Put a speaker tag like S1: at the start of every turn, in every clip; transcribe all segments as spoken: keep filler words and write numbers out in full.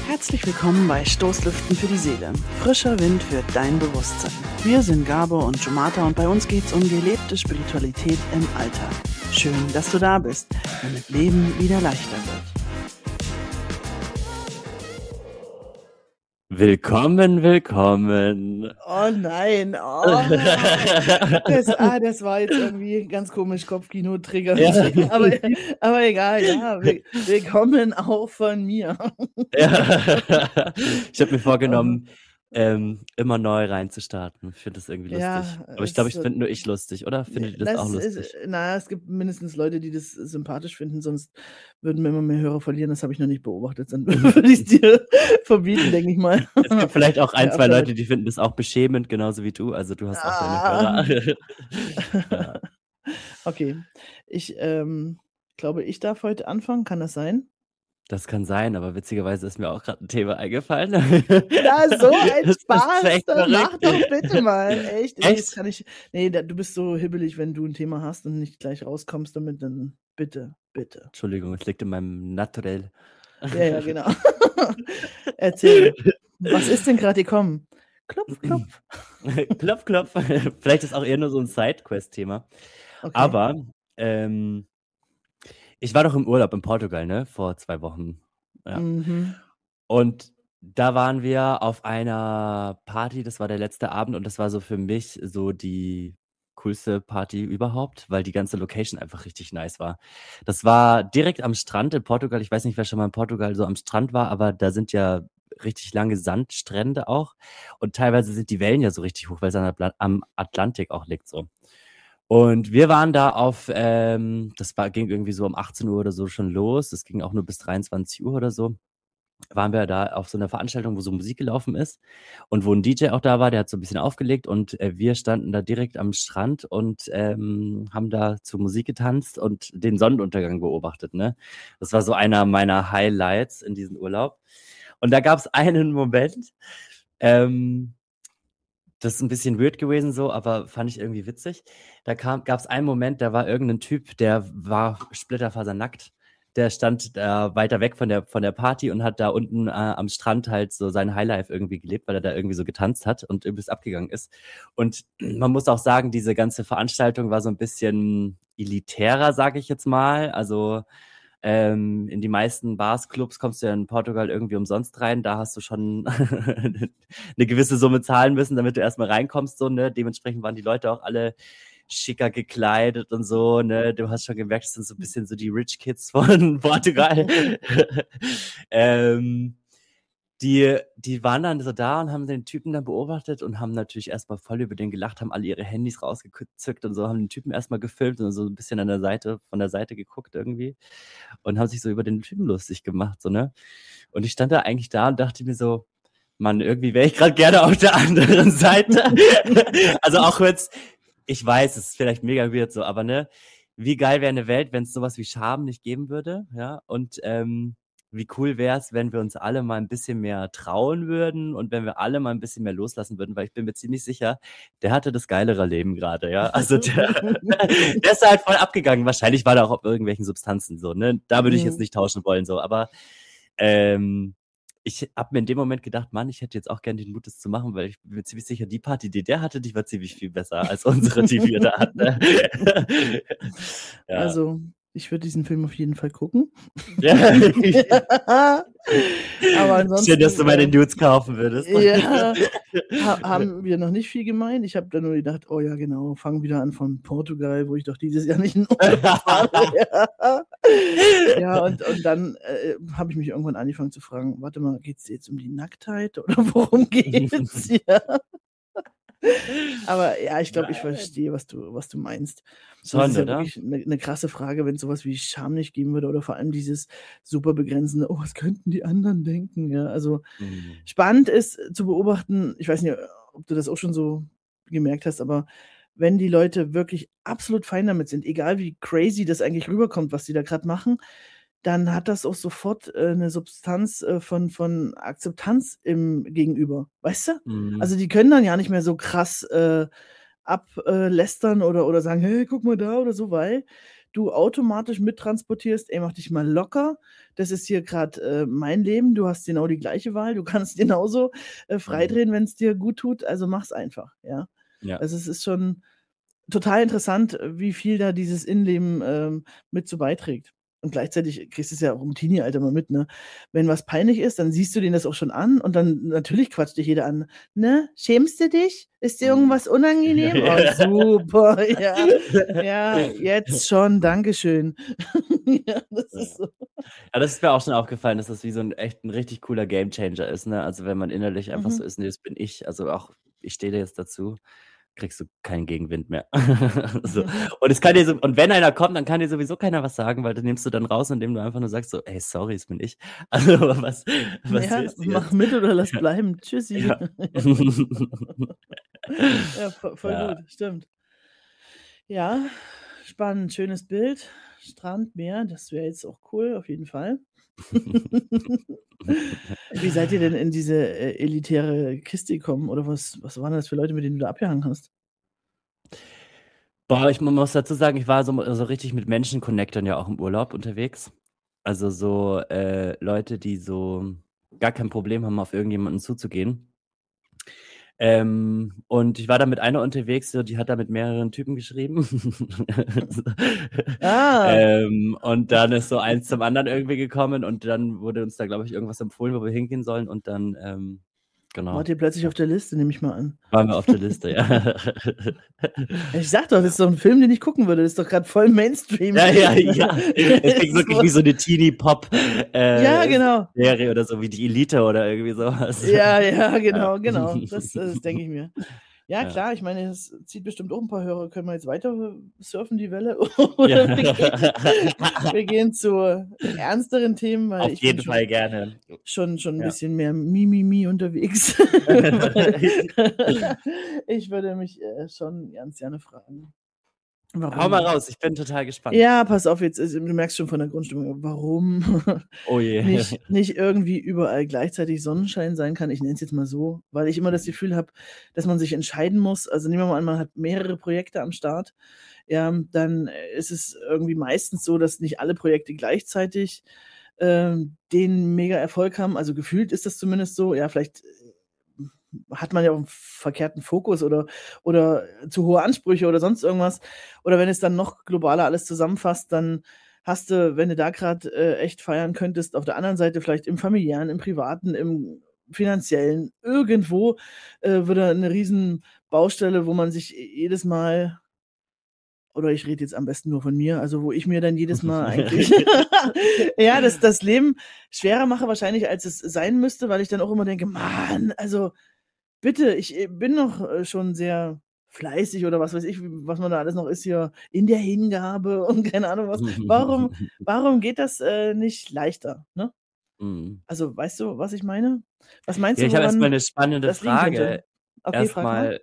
S1: Herzlich willkommen bei Stoßlüften für die Seele. Frischer Wind für dein Bewusstsein. Wir sind Gabor und Jomata und bei uns geht's um gelebte Spiritualität im Alltag. Schön, dass du da bist, damit Leben wieder leichter wird.
S2: Willkommen, willkommen.
S1: Oh nein, oh. Das, ah, das war jetzt irgendwie ganz komisch, Kopfkino-Trigger.
S2: Ja.
S1: Aber, aber egal, ja. Will- Willkommen auch von mir.
S2: Ja. Ich habe mir vorgenommen, ähm, immer neu reinzustarten. Ich finde das irgendwie lustig.
S1: Ja,
S2: Aber ich glaube, ich
S1: es-
S2: finde nur ich lustig, oder? Findet ihr das, auch
S1: ist,
S2: lustig?
S1: naja, es gibt mindestens Leute, die das sympathisch finden, sonst würden wir immer mehr Hörer verlieren. Das habe ich noch nicht beobachtet. Dann würde ich es dir verbieten, denke ich mal.
S2: Es gibt vielleicht auch ein,
S1: Ja,
S2: zwei
S1: damit.
S2: Leute, die finden das auch beschämend, genauso wie du. Also du hast auch
S1: Ah.
S2: deine Hörer. Ja.
S1: Okay, ich ähm, glaube, ich darf heute anfangen. Kann das sein?
S2: Das kann sein, aber witzigerweise ist mir auch gerade ein Thema eingefallen.
S1: Na, so ein
S2: Das ist
S1: Spaß,
S2: echt
S1: dann mach
S2: verrückt.
S1: doch bitte mal. Echt? Nee,
S2: Echt?
S1: jetzt kann ich. Nee, da, du bist so hibbelig, wenn du ein Thema hast und nicht gleich rauskommst damit, dann bitte, bitte.
S2: Entschuldigung, es liegt in meinem Naturell.
S1: Ja, ja, genau. Erzähl. Was ist denn gerade gekommen? Klopf, klopf.
S2: klopf, klopf. Vielleicht ist auch eher nur so ein Sidequest-Thema.
S1: Okay.
S2: Aber ähm, ich war doch im Urlaub in Portugal, ne? Vor zwei Wochen. Ja.
S1: Mhm.
S2: Und da waren wir auf einer Party, das war der letzte Abend und das war so für mich so die coolste Party überhaupt, weil die ganze Location einfach richtig nice war. Das war direkt am Strand in Portugal. Ich weiß nicht, wer schon mal in Portugal so am Strand war, aber da sind ja richtig lange Sandstrände auch und teilweise sind die Wellen ja so richtig hoch, weil es am Atla- am Atlantik auch liegt so. Und wir waren da auf, ähm, das war, ging irgendwie so um achtzehn Uhr oder so schon los. Das ging auch nur bis dreiundzwanzig Uhr oder so. Waren wir da auf so einer Veranstaltung, wo so Musik gelaufen ist und wo ein D J auch da war, der hat so ein bisschen aufgelegt und äh, wir standen da direkt am Strand und ähm, haben da zur Musik getanzt und den Sonnenuntergang beobachtet, ne? Das war so einer meiner Highlights in diesem Urlaub. Und da gab es einen Moment, ähm, das ist ein bisschen weird gewesen so, aber fand ich irgendwie witzig. Da kam, gab es einen Moment, da war irgendein Typ, der war splitterfasernackt. Der stand da weiter weg von der, von der Party und hat da unten äh, am Strand halt so sein Highlife irgendwie gelebt, weil er da irgendwie so getanzt hat und übelst abgegangen ist. Und man muss auch sagen, diese ganze Veranstaltung war so ein bisschen elitärer, sage ich jetzt mal. Also ähm, in die meisten Bars, Clubs kommst du ja in Portugal irgendwie umsonst rein. Da hast du schon eine gewisse Summe zahlen müssen, damit du erstmal reinkommst. So, ne? Dementsprechend waren die Leute auch alle schicker gekleidet und so. Ne? Du hast schon gemerkt, das sind so ein bisschen so die Rich Kids von Portugal. ähm, die, die waren dann so da und haben den Typen dann beobachtet und haben natürlich erstmal voll über den gelacht, haben alle ihre Handys rausgezückt und so, haben den Typen erstmal gefilmt und so ein bisschen an der Seite, von der Seite geguckt irgendwie und haben sich so über den Typen lustig gemacht, so, ne? Und ich stand da eigentlich da und dachte mir so, Mann, irgendwie wäre ich gerade gerne auf der anderen Seite. Also auch jetzt, ich weiß, es ist vielleicht mega weird so, aber ne, wie geil wäre eine Welt, wenn es sowas wie Scham nicht geben würde, ja? Und ähm, wie cool wäre es, wenn wir uns alle mal ein bisschen mehr trauen würden und wenn wir alle mal ein bisschen mehr loslassen würden, weil ich bin mir ziemlich sicher, der hatte das geilere Leben gerade, ja. Also der, der ist halt voll abgegangen. Wahrscheinlich war der auch auf irgendwelchen Substanzen so, ne? Da würde ich jetzt nicht tauschen wollen, so, aber ähm, ich habe mir in dem Moment gedacht, Mann, ich hätte jetzt auch gerne den Mut, das zu machen, weil ich bin mir ziemlich sicher, die Party, die der hatte, die war ziemlich viel besser als unsere, die wir da hatten. Ja.
S1: Also, ich würde diesen Film auf jeden Fall gucken.
S2: Ja.
S1: Aber ansonsten.
S2: Schön, dass du meine
S1: äh,
S2: Nudes kaufen würdest.
S1: Ja, ha haben wir noch nicht viel gemeint. Ich habe dann nur gedacht, oh ja, genau, fangen wieder an von Portugal, wo ich doch dieses Jahr nicht in Urlaub fahre. Ja, ja und, und dann äh, habe ich mich irgendwann angefangen zu fragen, warte mal, geht es jetzt um die Nacktheit oder worum geht's hier? Aber ja, ich glaube, ich verstehe, was du, was du meinst. Das
S2: Schon,
S1: ist ja
S2: oder?
S1: wirklich eine, eine krasse Frage, wenn es sowas wie Scham nicht geben würde oder vor allem dieses super begrenzende, oh, was könnten die anderen denken? Ja, also
S2: Mhm.
S1: spannend ist zu beobachten, ich weiß nicht, ob du das auch schon so gemerkt hast, aber wenn die Leute wirklich absolut fein damit sind, egal wie crazy das eigentlich rüberkommt, was die da gerade machen, dann hat das auch sofort äh, eine Substanz äh, von, von Akzeptanz im Gegenüber. Weißt du?
S2: Mhm.
S1: Also die können dann ja nicht mehr so krass äh, ablästern oder, oder sagen, hey, guck mal da oder so, weil du automatisch mittransportierst: „Ey, mach dich mal locker. Das ist hier grad, äh, mein Leben. Du hast genau die gleiche Wahl. Du kannst genauso, äh,
S2: Mhm.
S1: freidrehen, wenn's dir gut tut. Also, mach's einfach“, ja?
S2: Ja.
S1: Also, es ist schon total interessant, wie viel da dieses Innenleben, ähm, mit zu beiträgt. Und gleichzeitig kriegst du's ja auch im Teenie-Alter mal mit, ne? Wenn was peinlich ist, dann siehst du denen das auch schon an und dann natürlich quatscht dich jeder an: „Ne, schämst du dich? Ist dir
S2: Mhm.
S1: irgendwas unangenehm?“ Oh, super, ja. Ja, jetzt schon, danke schön. Ja, das
S2: Ja.
S1: ist so.
S2: Ja, das ist mir auch schon aufgefallen, dass das wie so 'n echt 'n richtig cooler Gamechanger ist, ne? Also, wenn man innerlich einfach
S1: Mhm.
S2: so ist: „Ne, das bin ich. Also, auch ich stehe da jetzt dazu“, kriegst du keinen Gegenwind mehr. So. Und es kann dir so und wenn einer kommt, dann kann dir sowieso keiner was sagen, weil den nimmst du dann raus, indem du einfach nur sagst so: „Ey, sorry, es bin ich.“ Also, was was
S1: Ja,
S2: willst du
S1: mach
S2: jetzt?
S1: mit oder lass
S2: Ja.
S1: bleiben. Tschüssi.
S2: Ja.
S1: Ja, vo voll
S2: Ja.
S1: gut, stimmt. Ja, spannend, schönes Bild. Strand, Meer, das wäre jetzt auch cool, auf jeden Fall. Wie seid ihr denn in diese, äh, elitäre Kiste gekommen oder was was waren das für Leute, mit denen du da abgehangen hast?
S2: Boah, ich mu muss dazu sagen, ich war so so richtig mit Menschen-Connectern ja auch im Urlaub unterwegs. Also, so, äh, Leute, die so gar kein Problem haben, auf irgendjemanden zuzugehen. Ähm, und ich war da mit einer unterwegs, so, die hat da mit mehreren Typen geschrieben.
S1: Ah.
S2: Ähm, und dann ist so eins zum anderen irgendwie gekommen und dann wurde uns da, glaube ich, irgendwas empfohlen, wo wir hingehen sollen und dann, ähm, genau,
S1: Wart ihr plötzlich
S2: ja.
S1: auf der Liste, nehme ich mal an.
S2: Waren wir auf der Liste, ja.
S1: Ich sage doch, das
S2: Ja.
S1: ist doch 'n Film, den ich gucken würde. Das ist doch grad voll Mainstream.
S2: Ja, ja, ja. Es klingt
S1: Ist
S2: wirklich wie
S1: voll
S2: so 'ne Teenie-Pop
S1: Ja,
S2: äh,
S1: genau.
S2: Serie oder so wie die Elite oder irgendwie so was.
S1: Ja, ja,
S2: Ja.
S1: genau, genau. Das das denke ich mir. Ja,
S2: Ja.
S1: klar, ich meine, es zieht bestimmt auch 'n paar Hörer. Können wir jetzt weiter surfen die Welle
S2: Ja.
S1: oder wir gehen wir gehen zu ernsteren Themen, weil
S2: Auf
S1: ich bin
S2: jeden Fall
S1: schon
S2: gerne.
S1: schon schon 'n
S2: Ja.
S1: bisschen mehr Mi Mi Mi unterwegs. Weil ich würde mich, äh, schon ganz gerne fragen,
S2: Hau mal
S1: warum
S2: raus, ich bin total gespannt.
S1: Ja, pass auf, jetzt ist du merkst schon von der Grundstimmung, warum
S2: Oh je.
S1: nicht nicht irgendwie überall gleichzeitig Sonnenschein sein kann. Ich nenne es jetzt mal so, weil ich immer das
S2: Mhm.
S1: Gefühl habe, dass man sich entscheiden muss. Also, nehmen wir mal an, man hat mehrere Projekte am Start. Ja, dann ist es irgendwie meistens so, dass nicht alle Projekte gleichzeitig, ähm, den Mega-Erfolg haben. Also, gefühlt ist das zumindest so. Ja, vielleicht, äh, hat man ja auch 'n verkehrten Fokus oder oder zu hohe Ansprüche oder sonst irgendwas. Oder wenn es dann noch globaler alles zusammenfasst, dann hast du, wenn du da grad, äh, echt feiern könntest, auf der anderen Seite vielleicht im Familiären, im Privaten, im Finanziellen, irgendwo, äh, wieder 'ne Riesenbaustelle, wo man sich jedes Mal oder ich rede jetzt am besten nur von mir, also, wo ich mir dann jedes Mal eigentlich ja, das das Leben schwerer mache wahrscheinlich, als es sein müsste, weil ich dann auch immer denke: „Mann, also, bitte, ich, äh, bin doch, äh, schon sehr fleißig“ oder was weiß ich, was man da alles noch ist hier in der Hingabe und keine Ahnung was. Warum warum geht das, äh, nicht leichter, ne?
S2: Mhm.
S1: Also, weißt du, was ich meine? Was meinst
S2: Ja,
S1: du,
S2: ich habe erst mal
S1: woran
S2: 'ne spannende
S1: das liegen könnte?
S2: Frage.
S1: Okay,
S2: Erst
S1: frag mal.
S2: mal,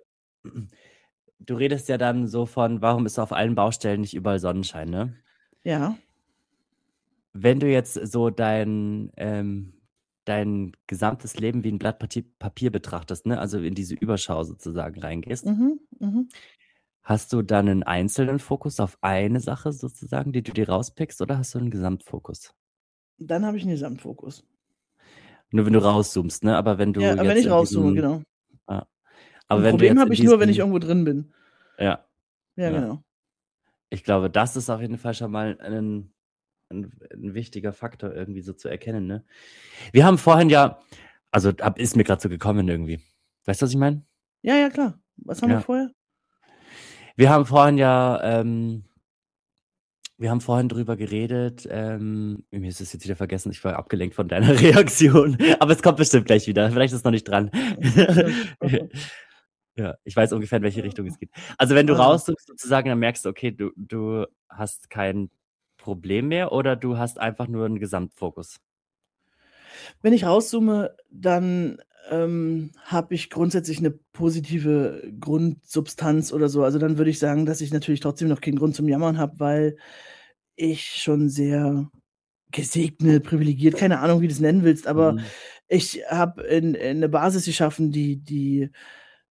S2: du redest ja dann so von: „Warum ist auf allen Baustellen nicht überall Sonnenschein“, ne?
S1: Ja.
S2: Wenn du jetzt so dein ähm, dein gesamtes Leben wie 'n Blatt Pati Papier betrachtest, ne, also, in diese Überschau sozusagen reingehst
S1: Mhm, mhm.
S2: hast du dann 'nen einzelnen Fokus auf eine Sache sozusagen, die du dir rauspickst, oder hast du 'n Gesamtfokus?
S1: Dann habe ich 'n Gesamtfokus.
S2: Nur wenn du rauszoomst, ne? Aber wenn
S1: Ja,
S2: du
S1: wenn
S2: jetzt
S1: ich
S2: in
S1: rauszoome,
S2: diesem
S1: genau.
S2: ja. Aber
S1: 'N
S2: wenn du
S1: Problem
S2: jetzt
S1: habe
S2: in
S1: ich nur, wenn ich
S2: diesem
S1: irgendwo drin bin.
S2: Ja,
S1: Ja,
S2: ja.
S1: genau.
S2: Ich glaube, das ist auf jeden Fall schon mal 'nen 'n 'n wichtiger Faktor irgendwie so zu erkennen, ne? Wir haben vorhin ja also, habe ist mir grad so gekommen irgendwie. Weißt du, was ich meine?
S1: Ja, ja, klar. Was haben wir
S2: Ja.
S1: vorher?
S2: Wir haben vorhin ja, ähm wir haben vorhin drüber geredet, ähm mir ist es jetzt wieder vergessen, ich war abgelenkt von deiner Reaktion, aber es kommt bestimmt gleich wieder. Vielleicht ist es noch nicht dran.
S1: Bestimmt.
S2: Ja, ich weiß ungefähr, in welche Richtung es geht. Also, wenn du
S1: Also
S2: rauszoomst sozusagen, dann merkst du, okay, du du hast kein Problem mehr oder du hast einfach nur 'n Gesamtfokus?
S1: Wenn ich rauszoome, dann, ähm, habe ich grundsätzlich 'ne positive Grundsubstanz oder so. Also, dann würde ich sagen, dass ich natürlich trotzdem noch keinen Grund zum Jammern habe, weil ich schon sehr gesegnet, privilegiert, keine Ahnung, wie du's nennen willst, aber
S2: Mhm.
S1: ich habe 'n 'ne Basis geschaffen, die die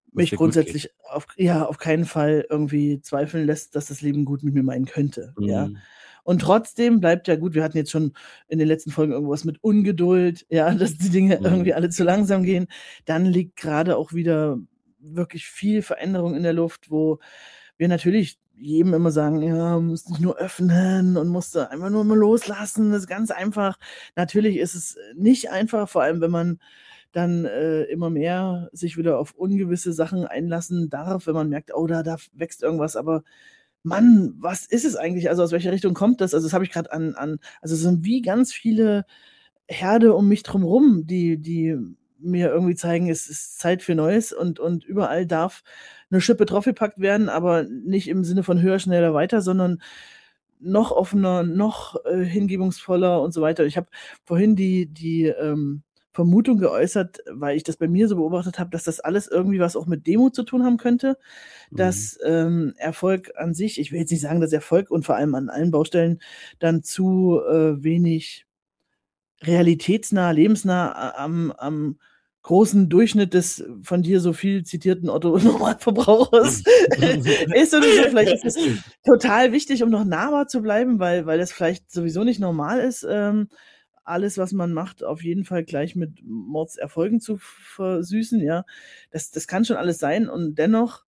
S2: Wo's
S1: mich
S2: dir gut geht.
S1: grundsätzlich auf ja, auf keinen Fall irgendwie zweifeln lässt, dass das Leben gut mit mir meinen könnte, ja?
S2: Mhm.
S1: Und trotzdem bleibt ja gut, wir hatten jetzt schon in den letzten Folgen irgendwas mit Ungeduld, ja, dass die Dinge
S2: Mhm.
S1: irgendwie alle zu langsam gehen. Dann liegt grade auch wieder wirklich viel Veränderung in der Luft, wo wir natürlich jedem immer sagen: „Ja, musst dich nur öffnen und musst da einfach nur mal loslassen, das ist ganz einfach.“ Natürlich ist es nicht einfach, vor allem wenn man dann, äh, immer mehr sich wieder auf ungewisse Sachen einlassen darf, wenn man merkt: „Oh, da da wächst irgendwas, aber Mann, was ist es eigentlich? Also, aus welcher Richtung kommt das?“ Also, das habe ich grad an an also, es sind wie ganz viele Herde um mich drum rum, die die mir irgendwie zeigen, es ist Zeit für Neues und und überall darf 'ne Schippe draufgepackt werden, aber nicht im Sinne von höher, schneller, weiter, sondern noch offener, noch, äh, hingebungsvoller und so weiter. Ich habe vorhin die die, ähm, Vermutung geäußert, weil ich das bei mir so beobachtet habe, dass das alles irgendwie was auch mit Demut zu tun haben könnte,
S2: Mhm.
S1: dass, ähm, Erfolg an sich ich will jetzt nicht sagen, dass Erfolg und vor allem an allen Baustellen dann zu, äh, wenig realitätsnah, lebensnah a am am großen Durchschnitt des von dir so viel zitierten Otto-Normalverbrauchers ist oder so. Vielleicht ist es total wichtig, um noch nahbar zu bleiben, weil weil das vielleicht sowieso nicht normal ist, ähm, alles, was man macht, auf jeden Fall gleich mit Mordserfolgen zu versüßen, ja. Das das kann schon alles sein und dennoch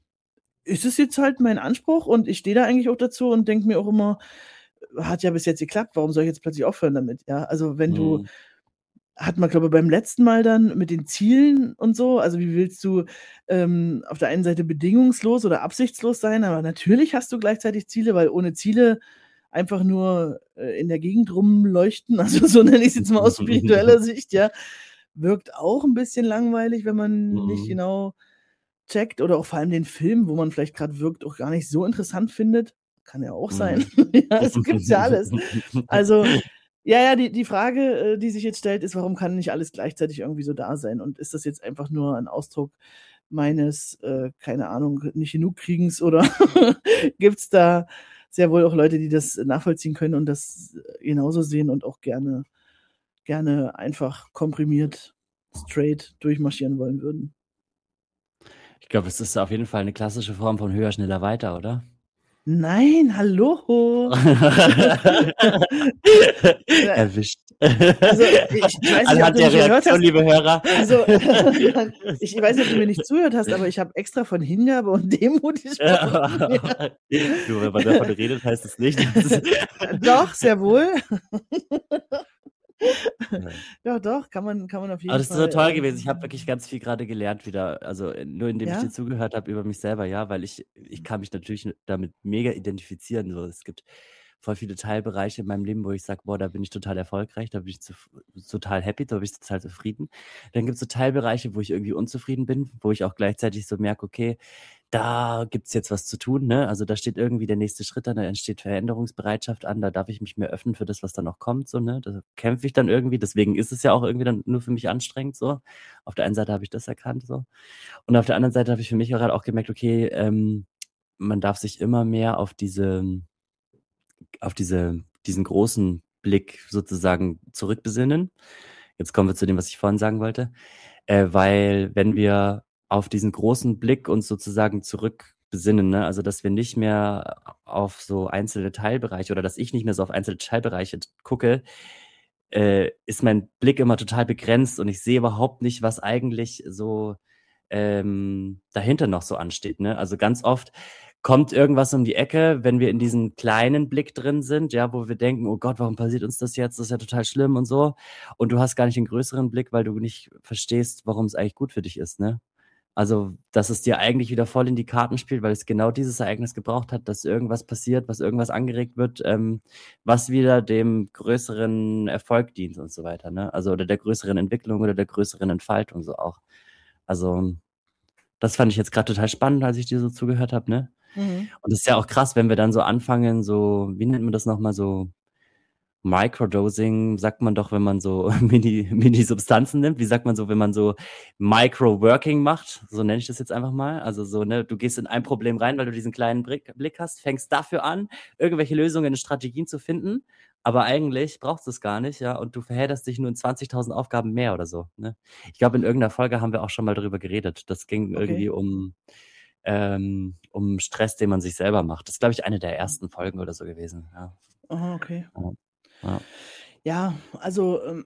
S1: ist es jetzt halt mein Anspruch und ich stehe da eigentlich auch dazu und denke mir auch immer: „Hat ja bis jetzt geklappt, warum soll ich jetzt plötzlich aufhören damit?“ Ja, also, wenn du
S2: Mhm.
S1: hatten wir, glaube ich, beim letzten Mal dann mit den Zielen und so. Also, wie willst du, ähm, auf der einen Seite bedingungslos oder absichtslos sein, aber natürlich hast du gleichzeitig Ziele, weil ohne Ziele einfach nur, äh, in der Gegend rumleuchten, also, so nenne ich's jetzt mal aus spiritueller Sicht, ja, wirkt auch 'n bisschen langweilig, wenn man nicht
S2: Mhm.
S1: genau checkt oder auch vor allem den Film, wo man vielleicht grad wirkt, auch gar nicht so interessant findet. Kann ja auch sein.
S2: Mhm.
S1: Ja, es gibt's ja alles. Also, ja, ja, die die Frage, äh, die sich jetzt stellt, ist: „Warum kann nicht alles gleichzeitig irgendwie so da sein?“ Und ist das jetzt einfach nur ein Ausdruck meines, äh, keine Ahnung, nicht genug Kriegens oder gibt's da sehr wohl auch Leute, die das nachvollziehen können und das genauso sehen und auch gerne gerne einfach komprimiert straight durchmarschieren wollen würden?
S2: Ich glaube, es ist auf jeden Fall 'ne klassische Form von höher, schneller, weiter, oder?
S1: Nein, hallo. Äh,
S2: Erwischt.
S1: also, ich ich weiß nicht, ob
S2: Anhand
S1: du
S2: der
S1: mich gehört
S2: Reaktion,
S1: hast.
S2: liebe Hörer.
S1: Also, ja, ich weiß nicht, ob du mir nicht zugehört hast, aber ich habe extra von Hingabe und Demut gesprochen, ja.
S2: Du, wenn man davon redet, heißt es nicht, dass es
S1: Doch, sehr wohl.
S2: Ja.
S1: Doch, doch, kann man kann man auf
S2: Aber
S1: jeden
S2: das ist so
S1: Fall,
S2: toll
S1: äh
S2: gewesen. Ich habe wirklich ganz viel grade gelernt wieder, also, äh, nur indem ich dir
S1: Ja?
S2: zugehört habe über mich selber, ja, weil ich ich kann mich natürlich n damit mega identifizieren, so. Es gibt voll viele Teilbereiche in meinem Leben, wo ich sage: „Boah, da bin ich total erfolgreich, da bin ich zuf total happy, da bin ich total zufrieden.“ Dann gibt's so Teilbereiche, wo ich irgendwie unzufrieden bin, wo ich auch gleichzeitig so merke: „Okay, da gibt's jetzt was zu tun“, ne? Also, da steht irgendwie der nächste Schritt an, da entsteht Veränderungsbereitschaft an, da darf ich mich mehr öffnen für das, was da noch kommt, so, ne? Da kämpfe ich dann irgendwie, deswegen ist es ja auch irgendwie dann nur für mich anstrengend so. Auf der einen Seite habe ich das erkannt so. Und auf der anderen Seite habe ich für mich grad auch gemerkt: „Okay, ähm, man darf sich immer mehr auf diese auf diese diesen großen Blick sozusagen zurückbesinnen.“ Jetzt kommen wir zu dem, was ich vorhin sagen wollte. Äh, weil wenn wir auf diesen großen Blick uns sozusagen zurückbesinnen, ne, also, dass wir nicht mehr auf so einzelne Teilbereiche oder dass ich nicht mehr so auf einzelne Teilbereiche t gucke, äh, ist mein Blick immer total begrenzt und ich sehe überhaupt nicht, was eigentlich so, ähm, dahinter noch so ansteht, ne? Also, ganz oft kommt irgendwas um die Ecke, wenn wir in diesem kleinen Blick drin sind, ja, wo wir denken: „Oh Gott, warum passiert uns das jetzt? Das ist ja total schlimm“ und so. Und du hast gar nicht den größeren Blick, weil du nicht verstehst, warum's eigentlich gut für dich ist, ne? Also, dass es dir eigentlich wieder voll in die Karten spielt, weil es genau dieses Ereignis gebraucht hat, dass irgendwas passiert, was irgendwas angeregt wird, ähm, was wieder dem größeren Erfolg dient und so weiter, ne? Also, oder der größeren Entwicklung oder der größeren Entfaltung so auch. Also, das fand ich jetzt grad total spannend, als ich dir so zugehört habe, ne?
S1: Mhm.
S2: Und das ist ja auch krass, wenn wir dann so anfangen, so wie nennt man das noch mal so Microdosing sagt man doch, wenn man so Mini Mini-Substanzen nimmt. Wie sagt man so, wenn man so Micro-Working macht? So nenne ich das jetzt einfach mal. Also, so, ne, du gehst in ein Problem rein, weil du diesen kleinen Brick Blick hast, fängst dafür an, irgendwelche Lösungen und Strategien zu finden aber eigentlich brauchst du's gar nicht, ja, und du verhedderst dich nur in zwanzigtausend Aufgaben mehr oder so, ne? Ich glaube, in irgend 'ner Folge haben wir auch schon mal drüber geredet. Das ging
S1: Okay.
S2: irgendwie um ähm, um Stress, den man sich selber macht. Das ist, glaube ich, eine der ersten Folgen oder so gewesen, ja.
S1: Aha, okay.
S2: Ja, ja.
S1: Ja, also, ähm,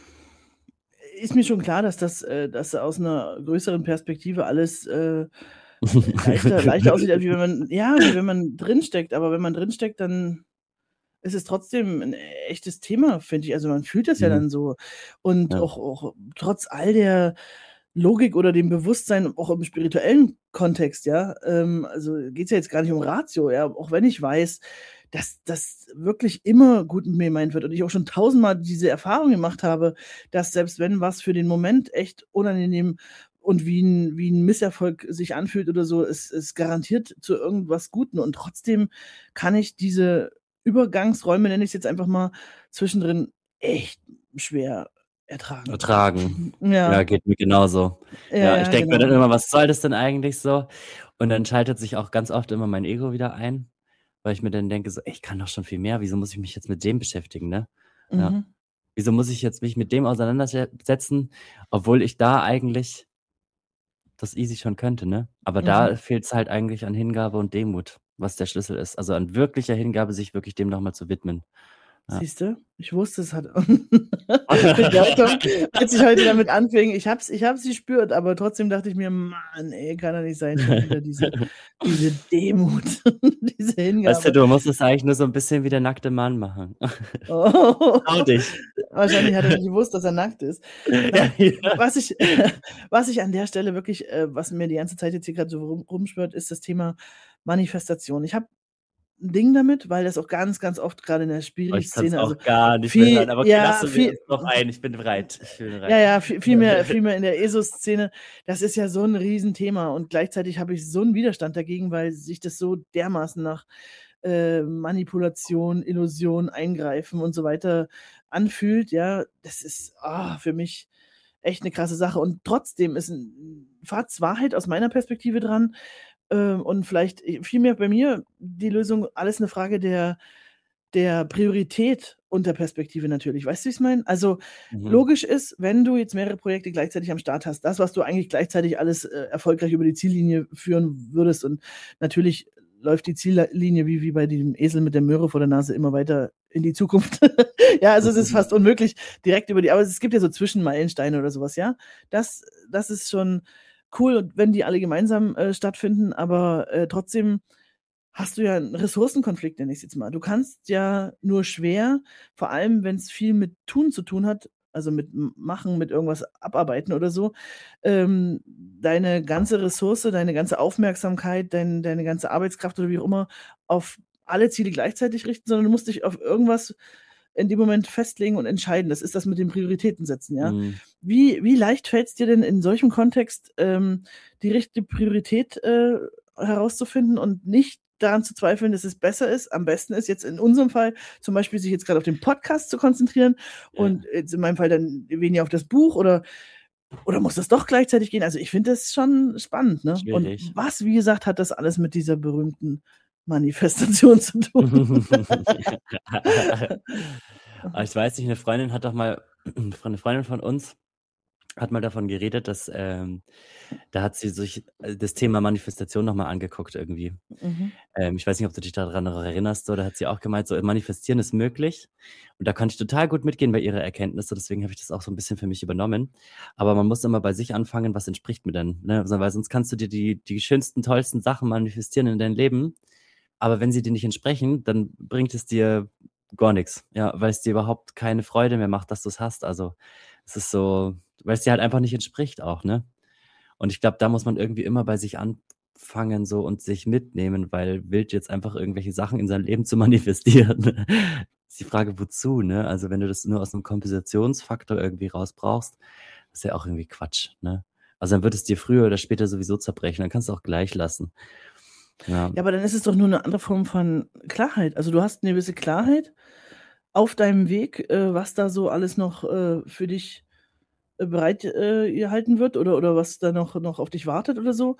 S1: ist mir schon klar, dass das äh, dass aus 'ner größeren Perspektive alles, äh, leichter leichter aussieht, als wie wenn man ja, wie wenn man drinsteckt. Aber wenn man drinsteckt, dann ist es trotzdem 'n echtes Thema, finde ich. Also, man fühlt das ja
S2: Mhm.
S1: dann so. Und
S2: Ja.
S1: auch auch trotz all der Logik oder dem Bewusstsein, auch im spirituellen Kontext, ja, ähm, also, geht's ja jetzt gar nicht um Ratio, ja, auch wenn ich weiß, dass das wirklich immer gut mit mir gemeint wird und ich auch schon tausendmal diese Erfahrung gemacht habe, dass selbst wenn was für den Moment echt unangenehm und wie 'n wie 'n Misserfolg sich anfühlt oder so, es es garantiert zu irgendwas Gutem und trotzdem kann ich diese Übergangsräume, nenne ich's jetzt einfach mal, zwischendrin echt schwer ertragen.
S2: Ertragen. Ja,
S1: Ja.
S2: geht mir genauso.
S1: Ja,
S2: Ja, ich
S1: ja,
S2: denke mir dann
S1: genau.
S2: immer: „Was soll das denn eigentlich so?“ Und dann schaltet sich auch ganz oft immer mein Ego wieder ein, weil ich mir dann denke so: „Ey, ich kann doch schon viel mehr. Wieso muss ich mich jetzt mit dem beschäftigen, ne?“ Ja.
S1: Mhm.
S2: Wieso muss ich jetzt mich mit dem auseinanderse setzen, obwohl ich da eigentlich das easy schon könnte, ne? Aber
S1: Mhm.
S2: da fehlt's halt eigentlich an Hingabe und Demut, was der Schlüssel ist. Also, an wirklicher Hingabe, sich wirklich dem noch mal zu widmen. Ja.
S1: Siehst du? Ich wusste, es hat Bedeutung, als ich heute damit anfing. Ich habe es ich habe es gespürt, aber trotzdem dachte ich mir: „Mann, ey, kann doch nicht sein, schon wieder diese diese Demut, diese
S2: Weißt du,
S1: Hingabe.“
S2: du musst es eigentlich nur so 'n bisschen wie der nackte Mann machen. Trau
S1: Oh.
S2: dich.
S1: Wahrscheinlich hat er nicht gewusst, dass er nackt ist.
S2: Ja,
S1: Nein,
S2: ja.
S1: was ich was ich an der Stelle wirklich äh, was mir die ganze Zeit jetzt hier grad so rum rumschwirrt, ist das Thema Manifestation. Ich habe 'n Ding damit, weil das auch ganz, ganz oft grade in der
S2: Oh, ich kann's
S1: Spiri-Szene also,
S2: auch gar nicht mehr hören,
S1: viel
S2: aber okay,
S1: ja,
S2: lassen wir
S1: viel
S2: uns drauf ein. Ich bin bereit. Ich bin
S1: ja,
S2: bereit.
S1: ja, vi vielmehr vielmehr in der ESO-Szene, das ist ja so 'n Riesenthema und gleichzeitig habe ich so 'n Widerstand dagegen, weil sich das so dermaßen nach, äh, Manipulation, Illusion, Eingreifen und so weiter anfühlt, ja. Das ist, ah, für mich echt 'ne krasse Sache und trotzdem ist 'n Fatz Wahrheit aus meiner Perspektive dran, ähm, und vielleicht äh, vielmehr bei mir die Lösung alles 'ne Frage der der Priorität und der Perspektive natürlich. Weißt du, wie ich's meine? Also,
S2: Mhm.
S1: logisch ist, wenn du jetzt mehrere Projekte gleichzeitig am Start hast, das, was du eigentlich gleichzeitig alles, äh, erfolgreich über die Ziellinie führen würdest und natürlich läuft die Ziellinie wie wie bei dem Esel mit der Möhre vor der Nase immer weiter in die Zukunft. Ja, also, es ist fast unmöglich direkt über die aber es gibt ja so Zwischenmeilensteine oder so was, ja? Das das ist schon cool, wenn die alle gemeinsam, äh, stattfinden, aber, äh, trotzdem hast du ja 'n Ressourcenkonflikt, nenne ich's jetzt mal. Du kannst ja nur schwer, vor allem wenn's viel mit Tun zu tun hat, also, mit M Machen, mit irgendwas abarbeiten oder so, ähm, deine ganze Ressource, deine ganze Aufmerksamkeit, dein deine ganze Arbeitskraft oder wie auch immer auf alle Ziele gleichzeitig richten, sondern du musst dich auf irgendwas in dem Moment festlegen und entscheiden. Das ist das mit den Prioritäten setzen, ja?
S2: Mhm.
S1: Wie wie leicht fällt's dir denn in solchem Kontext, ähm, die richtige Priorität, äh, herauszufinden und nicht daran zu zweifeln, dass es besser ist am besten ist jetzt in unserem Fall zum Beispiel, sich jetzt grad auf den Podcast zu konzentrieren und
S2: Ja.
S1: jetzt in meinem Fall dann weniger auf das Buch oder oder muss das doch gleichzeitig gehen? Also, ich finde das schon spannend, ne? Und
S2: Schwierig.
S1: was, wie gesagt, hat das alles mit dieser berühmten Manifestation zu tun?
S2: Ah, ich weiß nicht, 'ne Freundin hat doch mal von 'ne Freundin von uns hat mal davon geredet, dass, ähm da hat sie sich, äh, das Thema Manifestation noch mal angeguckt irgendwie.
S1: Mhm.
S2: Ähm, ich weiß nicht, ob du dich da dran noch erinnerst, so, da hat sie auch gemeint, so, manifestieren ist möglich und da konnte ich total gut mitgehen bei ihrer Erkenntnisse, deswegen habe ich das auch so 'n bisschen für mich übernommen. Aber man muss immer bei sich anfangen, was entspricht mir denn, ne? So, weil sonst kannst du dir die die schönsten, tollsten Sachen manifestieren in dein Leben, aber wenn sie dir nicht entsprechen, dann bringt es dir gar nix, ja, weil's dir überhaupt keine Freude mehr macht, dass du's hast. Also, es ist so weil's dir halt einfach nicht entspricht auch, ne? Und ich glaube, da muss man irgendwie immer bei sich anfangen so und sich mitnehmen, weil wild jetzt einfach irgendwelche Sachen in sein Leben zu manifestieren ist die Frage, wozu, ne? Also, wenn du das nur aus 'nem Kompensationsfaktor irgendwie raus brauchst, ist ja auch irgendwie Quatsch, ne? Also, dann wird es dir früher oder später sowieso zerbrechen, dann kannst du auch gleich lassen. Ja.
S1: Ja, aber dann ist es doch nur 'ne andere Form von Klarheit. Also, du hast 'ne gewisse Klarheit auf deinem Weg, äh, was da so alles noch, äh, für dich, äh, bereit, äh, gehalten wird oder oder was da noch noch auf dich wartet oder so.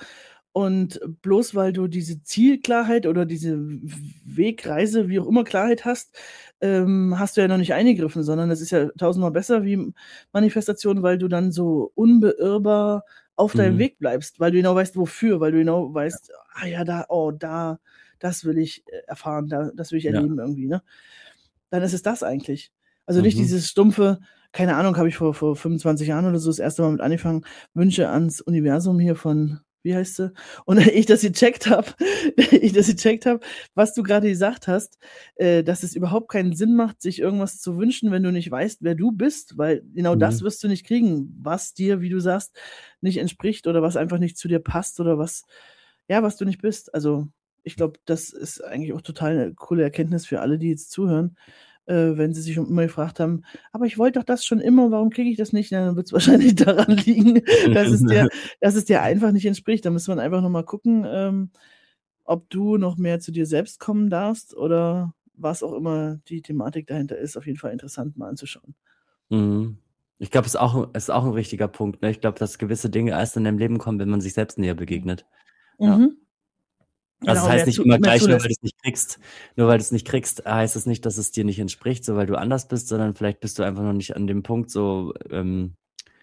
S1: Und bloß weil du diese Zielklarheit oder diese W Wegreise, wie auch immer, Klarheit hast, ähm, hast du ja noch nicht eingegriffen, sondern es ist ja tausendmal besser wie Manifestation, weil du dann so unbeirrbar auf deinem
S2: Mhm.
S1: Weg bleibst, weil du genau weißt, wofür, weil du genau
S2: Ja.
S1: weißt: „Ah ja, da oh, da das will ich, äh, erfahren, da das will ich
S2: Ja.
S1: erleben irgendwie“, ne? Dann ist es das eigentlich. Also nicht
S2: Mhm.
S1: dieses stumpfe keine Ahnung, habe ich vor vor fünfundzwanzig Jahren oder so das erste Mal mit angefangen, Wünsche ans Universum hier von wie heißt sie? Und ich das gecheckt habe ich das gecheckt habe, was du grade gesagt hast, äh, dass es überhaupt keinen Sinn macht, sich irgendwas zu wünschen, wenn du nicht weißt, wer du bist, weil genau das
S2: Mhm.
S1: wirst du nicht kriegen, was dir, wie du sagst, nicht entspricht oder was einfach nicht zu dir passt oder was ja, was du nicht bist. Also, ich glaube, das ist eigentlich auch total 'ne coole Erkenntnis für alle, die jetzt zuhören, äh, wenn sie sich schon immer gefragt haben: „Aber ich wollte doch das schon immer, warum kriege ich das nicht?“ Ja, dann wird's wahrscheinlich daran liegen, dass es dir dass es dir einfach nicht entspricht. Da müsste man einfach noch mal gucken, ähm, ob du noch mehr zu dir selbst kommen darfst oder was auch immer die Thematik dahinter ist. Auf jeden Fall interessant, mal anzuschauen.
S2: Mhm. Ich glaube, ist auch 'n ist auch 'n richtiger Punkt, ne? Ich glaube, dass gewisse Dinge erst in deinem Leben kommen, wenn man sich selbst näher begegnet. Ja.
S1: Mhm.
S2: Also, es
S1: Genau,
S2: heißt
S1: mehr
S2: nicht
S1: zu
S2: immer
S1: mehr
S2: gleich, nur weil
S1: zulässt.
S2: du's nicht kriegst nur weil du's nicht kriegst, heißt es nicht, dass es dir nicht entspricht, so weil du anders bist, sondern vielleicht bist du einfach noch nicht an dem Punkt so, ähm,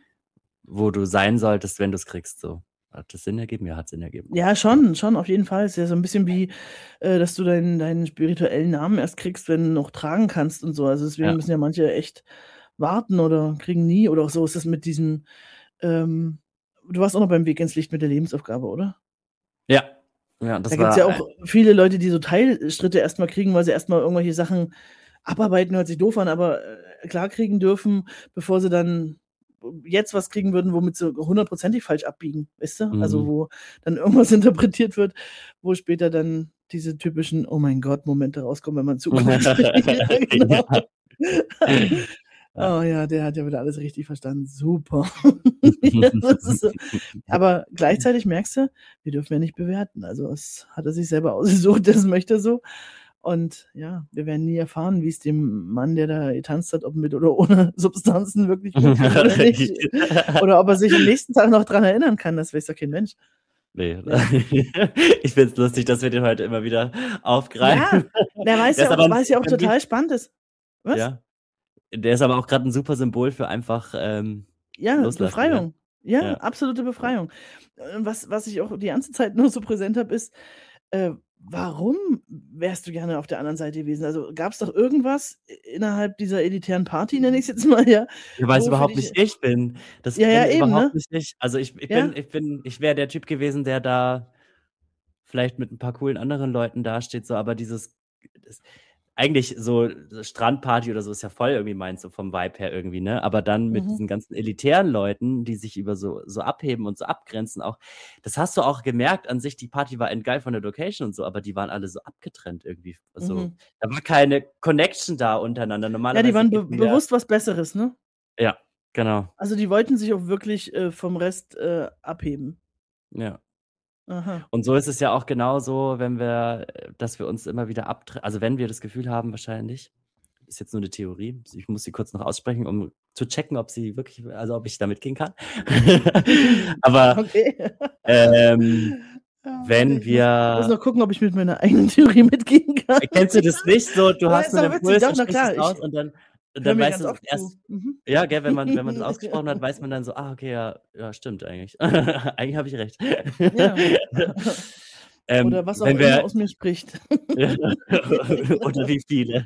S2: wo du sein solltest, wenn du's kriegst so. Hat das Sinn ergeben? Ja, hat Sinn ergeben.
S1: Ja,
S2: Ja.
S1: schon, schon, auf jeden Fall. Ist ja so 'n bisschen wie, äh, dass du deinen deinen spirituellen Namen erst kriegst, wenn du noch tragen kannst und so. Also, deswegen
S2: Ja.
S1: müssen ja manche echt warten oder kriegen nie oder auch so ist das mit diesem, ähm du warst auch noch beim Weg ins Licht mit der Lebensaufgabe, oder?
S2: Ja. Ja,
S1: Da
S2: das
S1: gibt's ja
S2: war,
S1: auch
S2: äh
S1: viele Leute, die so Teilschritte erst mal kriegen, weil sie erst mal irgendwelche Sachen abarbeiten, hört sich doof an, aber, äh, klarkriegen dürfen, bevor sie dann jetzt was kriegen würden, womit sie hundertprozentig falsch abbiegen, weißt du? Also,
S2: Mhm.
S1: wo dann irgendwas interpretiert wird, wo später dann diese typischen „Oh-mein-Gott“-Momente rauskommen, wenn man zuguckt. Ja, genau.
S2: Ja. Ja.
S1: Oh ja, der hat ja wieder alles richtig verstanden. Super. Ja, das ist so. Aber gleichzeitig merkst du, wir dürfen ja nicht bewerten. Also, das hat er sich selber ausgesucht, das möchte er so. Und ja, wir werden nie erfahren, wie's dem Mann, der da getanzt hat, ob mit oder ohne Substanzen, wirklich gut ging oder nicht. Oder ob er sich am nächsten Tag noch dran erinnern kann, das weiß doch kein Mensch.
S2: Ne.
S1: Ja.
S2: Ich finde es lustig, dass wir den heute immer wieder
S1: Ja,
S2: aufgreifen.
S1: na, weil's
S2: Der ist
S1: ja auch
S2: aber 'n
S1: weil's ja auch
S2: für mich
S1: total spannend ist. Was?
S2: Ja. Der ist aber auch grad 'n super Symbol für einfach, ähm,
S1: Ja,
S2: loslassen, gell?
S1: Befreiung. Ja,
S2: Ja.
S1: absolute
S2: Ja.
S1: Befreiung. Äh, was was ich auch die ganze Zeit nur so präsent habe, ist, äh, warum wärst du gerne auf der anderen Seite gewesen? Also, gab's doch irgendwas i innerhalb dieser elitären Party, nenne ich's jetzt mal, ja,
S2: Ja, weil's
S1: wo für
S2: überhaupt
S1: dich
S2: nicht ich bin. Das
S1: ja,
S2: bin
S1: ja, eben,
S2: überhaupt
S1: ne?
S2: nicht ich. Also, ich ich bin
S1: Ja.
S2: ich bin ich wäre der Typ gewesen, der da vielleicht mit 'n paar coolen anderen Leuten dasteht, so, aber dieses das eigentlich so Strandparty oder so ist ja voll irgendwie meins, so vom Vibe her irgendwie, ne? Aber dann mit
S1: Mhm.
S2: diesen ganzen elitären Leuten, die sich über so so abheben und so abgrenzen auch, das hast du auch gemerkt an sich, die Party war endgeil von der Location und so, aber die waren alle so abgetrennt irgendwie f so.
S1: Mhm.
S2: Da war keine Connection da untereinander.
S1: Ja, die
S2: Normalerweise
S1: waren be
S2: gibt man ja
S1: bewusst was Besseres, ne?
S2: Ja, genau.
S1: Also, die wollten sich auch wirklich, äh, vom Rest, äh, abheben.
S2: Ja.
S1: Aha.
S2: Und so ist es ja auch genauso, wenn wir äh, dass wir uns immer wieder abtr also, wenn wir das Gefühl haben wahrscheinlich, ist jetzt nur 'ne Theorie, ich muss sie kurz noch aussprechen, um zu checken, ob sie wirklich also, ob ich da mitgehen kann. Aber,
S1: Okay.
S2: ähm,
S1: Ja, warte,
S2: wenn
S1: ich muss muss
S2: wir
S1: noch gucken, ob ich mit meiner eigenen Theorie mitgehen kann.
S2: Äh, kennst du das nicht so, du
S1: Ja,
S2: hast
S1: ist
S2: 'nen
S1: doch witzig.
S2: Impuls
S1: Doch,
S2: und
S1: na
S2: sprichst es
S1: klar,
S2: aus
S1: ich
S2: und dann und
S1: höre
S2: dann
S1: mir
S2: weißt
S1: ganz
S2: du
S1: oft zu.
S2: erst
S1: Mhm.
S2: ja, gell, wenn man wenn man das ausgesprochen hat, weiß man dann so: „Ah, okay, ja, ja, stimmt eigentlich. Eigentlich habe ich recht.“
S1: Ja.
S2: Ähm,
S1: Oder was auch
S2: wenn
S1: immer
S2: wir
S1: aus mir spricht.
S2: Oder
S1: Genau.
S2: wie viele.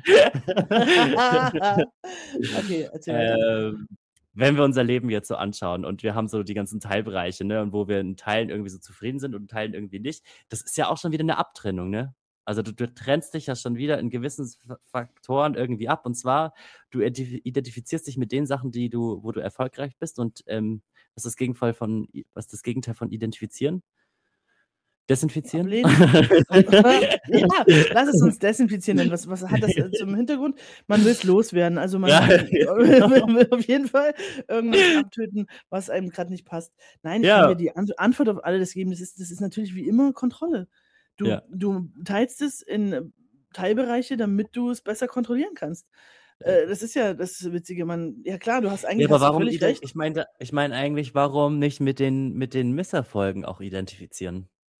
S1: Okay, erzähl weiter.
S2: Ähm, wenn wir unser Leben jetzt so anschauen und wir haben so die ganzen Teilbereiche, ne, und wo wir in Teilen irgendwie so zufrieden sind und in Teilen irgendwie nicht, das ist ja auch schon wieder 'ne Abtrennung, ne? Also, du du trennst dich ja schon wieder in gewissen s F Faktoren irgendwie ab und zwar, du identif identifizierst dich mit den Sachen, die du wo du erfolgreich bist und, ähm, was ist das Gegenteil von i was ist das Gegenteil von identifizieren? Desinfizieren?
S1: Ablehnen? Ja, lass es uns desinfizieren nennen. Was was hat das, äh, zum Hintergrund? Man will's loswerden. Also, man
S2: Ja,
S1: man
S2: genau.
S1: will auf jeden Fall irgendwas abtöten, was einem grad nicht passt. Nein, ich kann dir
S2: Ja.
S1: die Ant Antwort auf alles geben. Das ist das ist natürlich wie immer Kontrolle. Du
S2: Ja.
S1: du teilst es in Teilbereiche, damit du es besser kontrollieren kannst.
S2: Ja.
S1: Äh, das ist ja das Witzige. Man ja klar, du hast
S2: Ja,
S1: eigentlich
S2: aber
S1: hast du
S2: warum
S1: völlig
S2: iden
S1: recht.
S2: ich meinte ich meine eigentlich, warum nicht mit den mit den Misserfolgen auch identifizieren?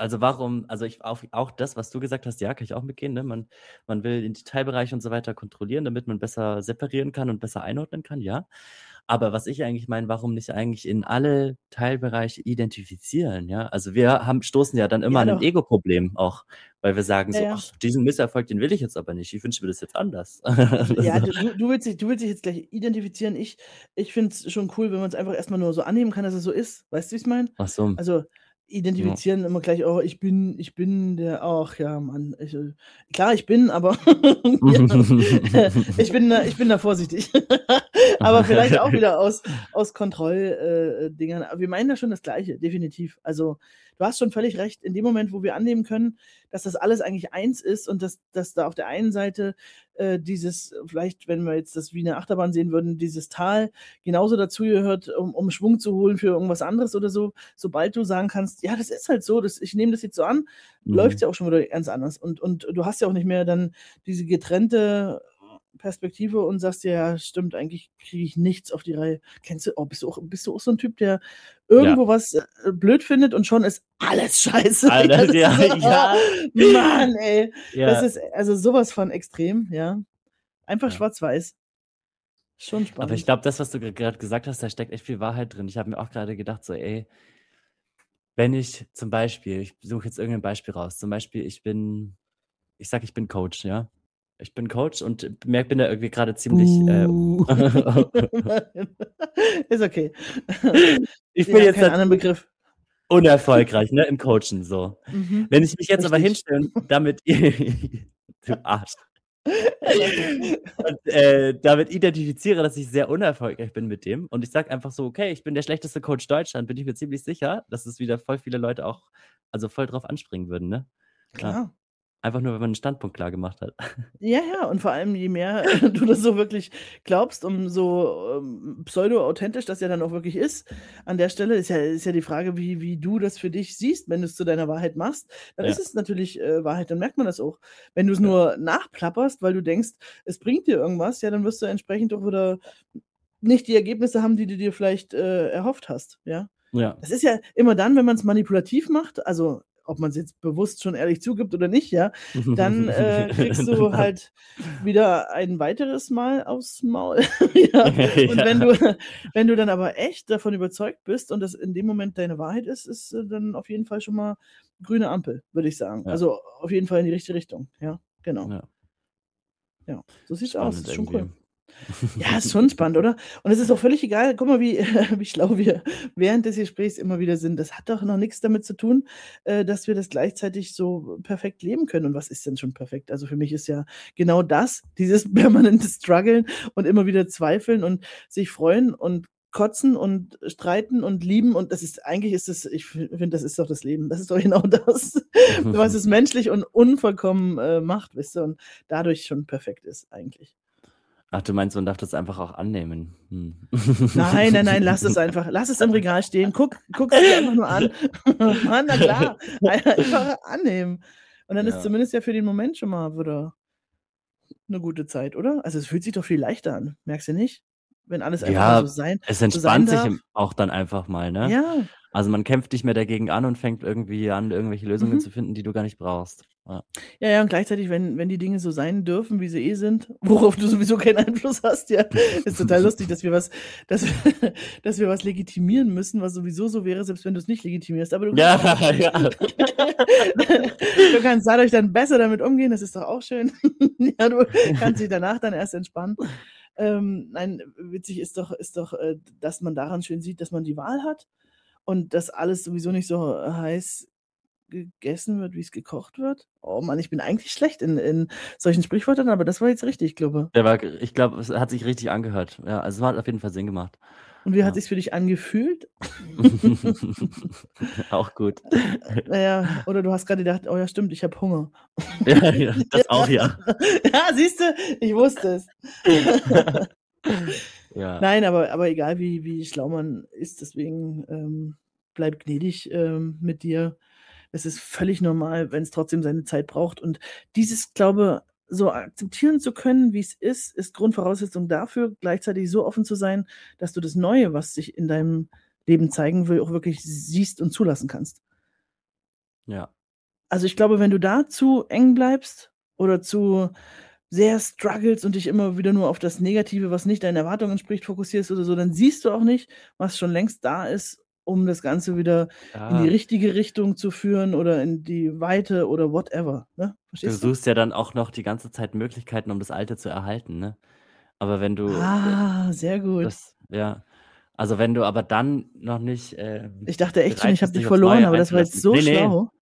S2: Also, warum also, ich auch auch das, was du gesagt hast, ja, kann ich auch mitgehen, ne? Man man will den Teilbereich und so weiter kontrollieren, damit man besser separieren kann und besser einordnen kann, ja. Aber was ich eigentlich meine, warum nicht eigentlich in alle Teilbereiche identifizieren, ja? Also, wir haben stoßen ja dann immer
S1: Ja,
S2: an 'n
S1: doch.
S2: Ego-Problem auch, weil wir sagen
S1: Ja,
S2: so:
S1: ja.
S2: „Ach, diesen Misserfolg, den will ich jetzt aber nicht. Ich wünsche mir das jetzt anders.“
S1: Also, ja,
S2: Also
S1: du du du willst dich du willst dich jetzt gleich identifizieren. Ich ich finde es schon cool, wenn man's einfach erst mal nur so annehmen kann, dass es so ist. Weißt du, wie ich's meine?
S2: Ach so.
S1: Also,
S2: Ja.
S1: identifizieren immer gleich: „Oh, ich bin ich bin der ach ja, Mann, ich, äh“ klar, ich bin, aber ja, ich bin da ich bin da vorsichtig. Aber vielleicht auch wieder aus aus Kontroll äh, äh, Dingern. Aber wir meinen da schon das Gleiche, definitiv. Also, du hast schon völlig recht. In dem Moment, wo wir annehmen können, dass das alles eigentlich eins ist und dass dass da auf der einen Seite, äh, dieses vielleicht, wenn wir jetzt das wie 'ne Achterbahn sehen würden, dieses Tal genauso dazugehört, um um Schwung zu holen für irgendwas anderes oder so. Sobald du sagen kannst: „Ja, das ist halt so, das ich nehme das jetzt so an“, läuft's
S2: Mhm.
S1: ja auch schon wieder ganz anders. Und und du hast ja auch nicht mehr dann diese getrennte Perspektive und sagst dir: „Ja, stimmt, eigentlich kriege ich nichts auf die Reihe.“ Kennst du oh, bist du auch bist du auch so 'n Typ, der
S2: Ja.
S1: irgendwo was, äh, blöd findet und schon ist alles scheiße? Ja,
S2: Alles,
S1: das ist
S2: ja,
S1: so
S2: ja.
S1: Mann, ey. Das
S2: Ja.
S1: ist also so was von extrem, ja. Einfach
S2: Ja.
S1: schwarz-weiß. Schon
S2: Aber ich
S1: spannend.
S2: glaube, das, was du g grad gesagt hast, da steckt echt viel Wahrheit drin. Ich habe mir auch grade gedacht so: „Ey“ wenn ich zum Beispiel ich suche jetzt irgend 'n Beispiel raus. Zum Beispiel, ich bin ich sage, ich bin Coach, ja? Ich bin Coach und merke bin da irgendwie grade ziemlich, äh
S1: Buh. Ist okay.
S2: Ich
S1: Wir
S2: bin
S1: haben
S2: jetzt
S1: keinen anderen
S2: natürlich
S1: Begriff.
S2: unerfolgreich, ne, im Coachen so.
S1: Mhm.
S2: Wenn ich mich jetzt aber
S1: Richtig.
S2: hinstelle und damit du Arsch.
S1: Ist okay.
S2: Und, äh, damit identifiziere, dass ich sehr unerfolgreich bin mit dem und ich sage einfach so: „Okay, ich bin der schlechteste Coach Deutschland“, bin ich mir ziemlich sicher, dass es wieder voll viele Leute auch also, voll drauf anspringen würden, ne? Ja.
S1: Klar.
S2: Einfach nur, wenn man 'n Standpunkt klar gemacht hat.
S1: Ja, ja, und vor allem, je mehr du das so wirklich glaubst, umso, ähm, pseudo-authentisch das ja dann auch wirklich ist. An der Stelle ist ja ist ja die Frage, wie wie du das für dich siehst. Wenn du's zu deiner Wahrheit machst, dann ist
S2: Ja.
S1: es natürlich, äh, Wahrheit, dann merkt man das auch. Wenn du's
S2: Ja.
S1: nur nachplapperst, weil du denkst, es bringt dir irgendwas, ja, dann wirst du entsprechend auch wieder nicht die Ergebnisse haben, die du dir vielleicht, äh, erhofft hast, ja?
S2: Ja.
S1: Das ist ja immer dann, wenn man's manipulativ macht, also, ob man's jetzt bewusst schon ehrlich zugibt oder nicht, ja, dann, äh, kriegst du halt wieder ein weiteres Mal aufs Maul. Ja, und wenn
S2: Ja.
S1: du wenn du dann aber echt davon überzeugt bist und das in dem Moment deine Wahrheit ist, ist, äh, dann auf jeden Fall schon mal grüne Ampel, würde ich sagen.
S2: Ja.
S1: Also, auf jeden Fall in die richtige Richtung, ja, genau.
S2: Ja.
S1: Ja, so sieht's aus.
S2: Spannend
S1: Ist schon
S2: irgendwie.
S1: cool. Ja, ist schon spannend, oder? Und es ist auch völlig egal guck mal, wie wie schlau wir während des Gesprächs immer wieder sind. Das hat doch noch nix damit zu tun, äh, dass wir das gleichzeitig so perfekt leben können. Und was ist denn schon perfekt? Also, für mich ist ja genau das, dieses permanente Struggeln und immer wieder zweifeln und sich freuen und kotzen und streiten und lieben und das ist eigentlich ist es ich fi finde, das ist doch das Leben. Das ist doch genau das, was es menschlich und unvollkommen, äh, macht, weißt du, und dadurch schon perfekt ist eigentlich.
S2: Ach, du meinst, man darf das einfach auch annehmen? Hm.
S1: Nein, nein, nein, lass es einfach. Lass es im Regal stehen. Guck guck's dir einfach nur an. Mann, na klar, ei einfach annehmen. Und dann ist
S2: Ja.
S1: zumindest ja für den Moment schon mal wieder 'ne gute Zeit, oder? Also, es fühlt sich doch viel leichter an. Merkst du nicht? Wenn alles einfach mal so
S2: Ja,
S1: sein
S2: es
S1: so sein
S2: entspannt sich
S1: darf?
S2: im auch dann einfach mal, ne?
S1: Ja.
S2: Also, man kämpft nicht mehr dagegen an und fängt irgendwie an, irgendwelche Lösungen
S1: Mhm.
S2: zu finden, die du gar nicht brauchst. Ja.
S1: Ja, ja, und gleichzeitig, wenn wenn die Dinge so sein dürfen, wie sie eh sind, worauf du sowieso keinen Einfluss hast, ja. Ist total lustig, dass wir was dass dass wir was legitimieren müssen, was sowieso so wäre, selbst wenn du's nicht legitimierst. Aber du kannst
S2: Ja,
S1: dadurch dann
S2: ja.
S1: du kannst dadurch dann besser damit umgehen, das ist doch auch schön. Ja, du kannst dich danach dann erst entspannen. Ähm, nein, witzig ist doch ist doch, äh, dass man daran schön sieht, dass man die Wahl hat und dass alles sowieso nicht so heiß gegessen wird, wie's gekocht wird. Oh Mann, ich bin eigentlich schlecht in in solchen Sprichwörtern, aber das war jetzt richtig, glaube.
S2: Der war g ich glaube, es hat sich richtig angehört. Ja, also, hat auf jeden Fall Sinn gemacht.
S1: Und wie hat
S2: Ja.
S1: sich's für dich angefühlt?
S2: Auch gut.
S1: Na ja, oder du hast grad gedacht: „Oh ja, stimmt, ich habe Hunger.“
S2: Ja, ja, das auch, ja.
S1: Ja, siehst du, ich wusste es.
S2: Ja.
S1: Nein, aber aber egal, wie wie schlau man ist, deswegen, ähm, bleib gnädig, ähm, mit dir. Es ist völlig normal, wenn's trotzdem seine Zeit braucht. Und dieses glaube, so akzeptieren zu können, wie's ist, ist Grundvoraussetzung dafür, gleichzeitig so offen zu sein, dass du das Neue, was sich in deinem Leben zeigen will, auch wirklich siehst und zulassen kannst.
S2: Ja.
S1: Also, ich glaube, wenn du da zu eng bleibst oder zu sehr strugglest und dich immer wieder nur auf das Negative, was nicht deinen Erwartungen entspricht, fokussierst oder so, dann siehst du auch nicht, was schon längst da ist, um das Ganze wieder in die
S2: Ja.
S1: richtige Richtung zu führen oder in die Weite oder whatever, ne?
S2: Du
S1: Verstehst du?
S2: suchst ja dann auch noch die ganze Zeit Möglichkeiten, um das Alte zu erhalten, ne? Aber wenn du, äh,
S1: Ah, sehr gut.
S2: das ja, also, wenn du aber dann noch nicht, ähm,
S1: Ich dachte echt schon,
S2: bereit
S1: ich habe
S2: bist,
S1: dich
S2: dich aufs
S1: verloren,
S2: Neue
S1: aber das war jetzt
S2: einzulassen.
S1: so
S2: Ne, ne.
S1: schlau.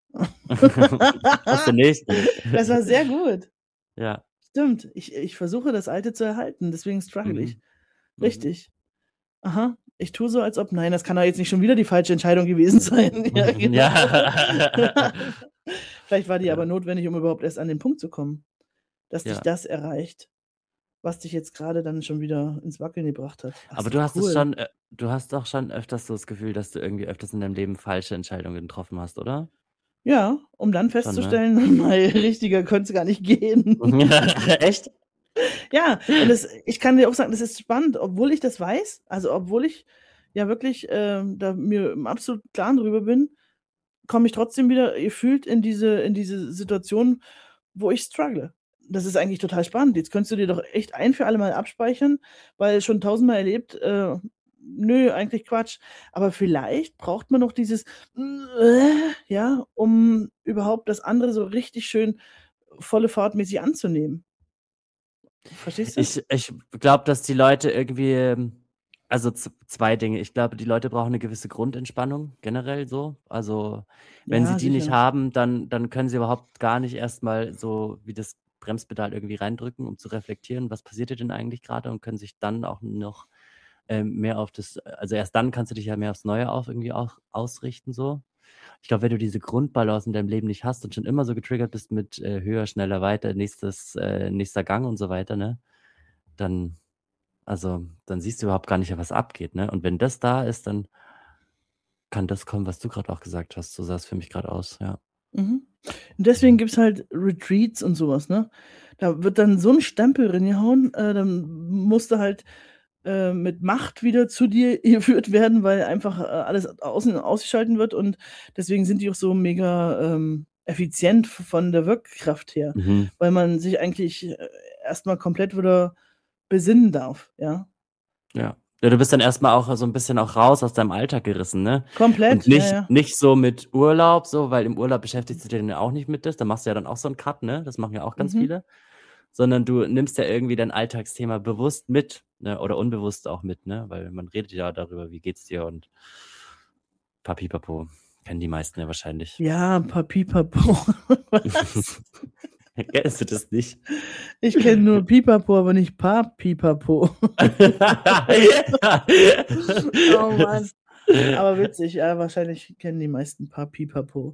S2: Hast du nicht.
S1: Das war sehr gut.
S2: Ja.
S1: Stimmt. Ich ich versuche, das Alte zu erhalten, deswegen struggle ich.
S2: Mhm. Mhm.
S1: Richtig. Aha. Ich tue so, als ob nein, das kann doch jetzt nicht schon wieder die falsche Entscheidung gewesen sein. Ja, genau.
S2: Ja.
S1: Vielleicht war die aber
S2: Ja.
S1: notwendig, um überhaupt erst an den Punkt zu kommen, dass dich
S2: Ja.
S1: das erreicht, was dich jetzt grade dann schon wieder ins Wackeln gebracht hat. Ach,
S2: Aber
S1: ist
S2: du
S1: doch
S2: hast es
S1: cool.
S2: schon äh, du hast doch schon öfters so das Gefühl, dass du irgendwie öfters in deinem Leben falsche Entscheidungen getroffen hast, oder?
S1: Ja, um dann
S2: Schon, ne?
S1: festzustellen, mei, richtiger könnt's gar nicht gehen.
S2: Echt?
S1: Ja, und das ich kann dir auch sagen, das ist spannend, obwohl ich das weiß, also, obwohl ich ja wirklich, ähm, da mir im absolut Klaren drüber bin, komme ich trotzdem wieder gefühlt in diese in diese Situation, wo ich struggle. Das ist eigentlich total spannend. Jetzt könntest du dir doch echt ein für alle Mal abspeichern, weil schon tausendmal erlebt, äh, nö, eigentlich Quatsch. Aber vielleicht braucht man noch dieses ja, um überhaupt das andere so richtig schön volle Fahrt-mäßig anzunehmen. Verstehst du?
S2: Ich ich glaube, dass die Leute irgendwie, ähm also, z zwei Dinge. Ich glaube, die Leute brauchen 'ne gewisse Grundentspannung generell so. Also, wenn sie
S1: Ja,
S2: die nicht
S1: sicher.
S2: haben, dann dann können sie überhaupt gar nicht erst mal so wie das Bremspedal irgendwie reindrücken, um zu reflektieren: „Was passiert hier denn eigentlich grade?“ Und können sich dann auch noch, ähm, mehr auf das also, erst dann kannst du dich ja mehr aufs Neue auch irgendwie auch ausrichten so. Ich glaube, wenn du diese Grundbalance in deinem Leben nicht hast und schon immer so getriggert bist mit, äh, höher, schneller, weiter, nächstes äh, nächster Gang und so weiter, ne, dann also, dann siehst du überhaupt gar nicht, was abgeht, ne? Und wenn das da ist, dann kann das kommen, was du grad auch gesagt hast. So sah es für mich grad aus, ja.
S1: Mhm. Und deswegen gibt's halt Retreats und so was, ne? Da wird dann so 'n Stempel reingehauen, äh, dann musst du halt, äh, mit Macht wieder zu dir geführt werden, weil einfach, äh, alles außen ausgeschalten wird und deswegen sind die auch so mega, ähm, effizient v von der Wirkkraft her,
S2: Mhm.
S1: weil man sich eigentlich, äh, erst mal komplett wieder besinnen darf, ja?
S2: Ja. Ja, du bist dann erst mal auch so 'n bisschen auch raus aus deinem Alltag gerissen, ne? Und
S1: Komplett, ja,
S2: nicht
S1: ja.
S2: nicht so mit Urlaub so, weil im Urlaub beschäftigst du dich dann ja auch nicht mit das. Da machst du ja dann auch so 'n Cut, ne? Das machen ja auch ganz
S1: Mhm.
S2: viele. Sondern du nimmst ja irgendwie dein Alltagsthema bewusst mit, ne, oder unbewusst auch mit, ne? Weil man redet ja darüber: „Wie geht's dir?“ und papi, papo. Kennen die meisten ja wahrscheinlich.
S1: Ja, papi, papo. Was?
S2: Kennst du das nicht?
S1: Ich kenne nur Pipapo, aber nicht Papipapo. Oh Mann.
S2: Das
S1: Aber witzig, ja, wahrscheinlich kennen die meisten Papipapo.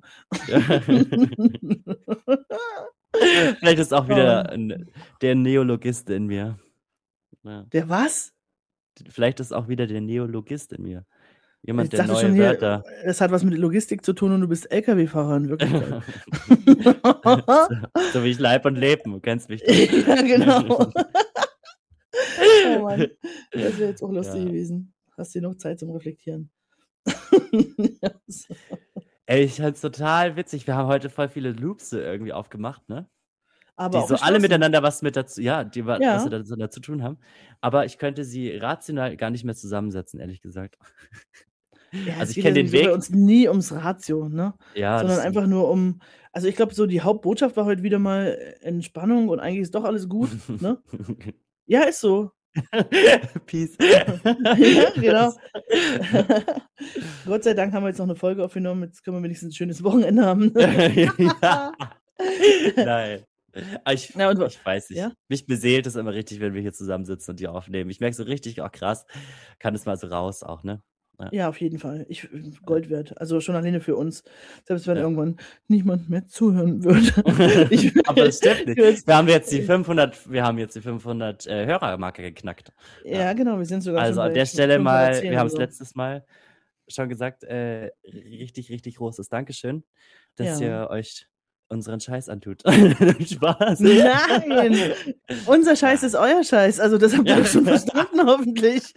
S2: Vielleicht ist auch
S1: Oh
S2: wieder
S1: Mann.
S2: 'n der Neologist in mir. Ja.
S1: Der was?
S2: Vielleicht ist auch wieder der Neologist in mir. Jemand,
S1: Jetzt
S2: der
S1: dachte schon
S2: neue
S1: hier,
S2: Wörter
S1: es hat was mit Logistik zu tun und du bist Lkw-Fahrer in Wirklichkeit.
S2: So so wie ich Leib und Leben, du kennst mich doch.
S1: Ja, genau. Oh Mann, das wäre jetzt auch lustig
S2: Ja.
S1: gewesen. Hast dir noch Zeit zum Reflektieren. Ja, so.
S2: Ey, ich fand's total witzig. Wir haben heute voll viele Loops so irgendwie aufgemacht, ne?
S1: Aber
S2: Die
S1: auch
S2: so alle
S1: geschlossen.
S2: miteinander was mit dazu ja, die wa was
S1: Ja.
S2: miteinander zu tun haben. Aber ich könnte sie rational gar nicht mehr zusammensetzen, ehrlich gesagt.
S1: Ja,
S2: Also,
S1: es
S2: ich
S1: geht ja
S2: kenne den
S1: sowieso bei
S2: Weg
S1: uns nie ums Ratio, ne?
S2: Ja, das
S1: Sondern
S2: stimmt.
S1: einfach nur um also, ich glaube, so die Hauptbotschaft war heute wieder mal Entspannung und eigentlich ist doch alles gut, ne? Ja, ist so.
S2: Peace.
S1: Ja, genau.
S2: Das
S1: Gott sei Dank haben wir jetzt noch 'ne Folge aufgenommen. Jetzt können wir wenigstens 'n schönes Wochenende haben.
S2: Ja. Nein. Ah, ich
S1: Ja, und wa
S2: ich weiß nicht.
S1: ja?
S2: Mich beseelt es immer richtig, wenn wir hier zusammensitzen und die aufnehmen. Ich merke so richtig: „Oh krass, kann das mal so raus auch“, ne? Ja.
S1: Ja, auf jeden Fall. Ich
S2: Ja.
S1: Gold wert. Also, schon alleine für uns. Selbst wenn
S2: Ja.
S1: irgendwann niemand mehr zuhören würde. Ich
S2: Aber das stimmt nicht.
S1: würde
S2: Wir haben jetzt die fünfhundert wir haben jetzt die fünfhundert, äh, Hörermarke geknackt. Ja.
S1: Ja, genau, wir sind sogar
S2: Also,
S1: schon
S2: an
S1: bei
S2: der
S1: f
S2: Stelle mal
S1: fünfhundertzehn
S2: wir
S1: oder
S2: haben's
S1: so.
S2: letztes Mal schon gesagt, äh, richtig, richtig großes Dankeschön, dass
S1: Ja.
S2: ihr euch unseren Scheiß antut. Spaß.
S1: Nein! Unser Scheiß ist euer Scheiß. Also, das habt ihr
S2: Ja.
S1: doch schon verstanden, hoffentlich.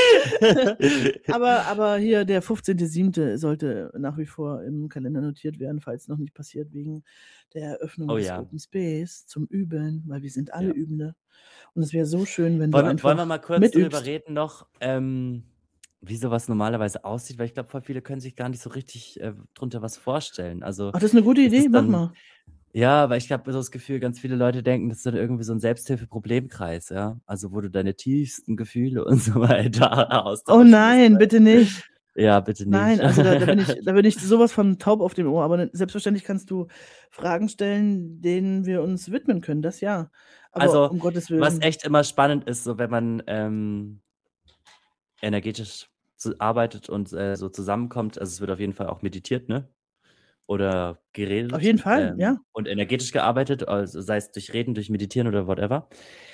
S1: Aber aber hier der fünfzehnter siebter sollte nach wie vor im Kalender notiert werden, falls noch nicht passiert, wegen der Eröffnung
S2: Oh
S1: des
S2: ja.
S1: Open Space zum Üben, weil wir sind alle
S2: Ja.
S1: Übende. Und es wäre so schön, wenn du
S2: Wollen wir wollen wir
S1: einfach
S2: mal kurz drüber
S1: mitübst.
S2: reden noch, ähm, wie so was normalerweise aussieht? Weil ich glaube, voll viele können sich gar nicht so richtig, äh, drunter was vorstellen. Also,
S1: Ach, das ist 'ne gute
S2: ist
S1: Idee,
S2: es
S1: mach
S2: dann
S1: mal.
S2: ja, weil ich habe so das Gefühl, ganz viele Leute denken, das ist dann irgendwie so 'n Selbsthilfe-Problemkreis, ja? Also, wo du deine tiefsten Gefühle und so weiter
S1: Oh
S2: austauschen musst,
S1: nein,
S2: ne?
S1: bitte nicht.
S2: Ja, bitte
S1: Nein,
S2: nicht.
S1: also da da bin ich da bin ich so was von taub auf dem Ohr, aber ne selbstverständlich kannst du Fragen stellen, denen wir uns widmen können, das ja. Aber
S2: Also,
S1: um Gottes
S2: was
S1: Willen.
S2: echt immer spannend ist, so wenn man, ähm energetisch zu arbeitet und, äh, so zusammenkommt. Also, es wird auf jeden Fall auch meditiert, ne? Oder
S1: Auf
S2: geredet,
S1: jeden Fall,
S2: ähm,
S1: ja.
S2: und energetisch gearbeitet, also sei es durch Reden, durch Meditieren oder whatever.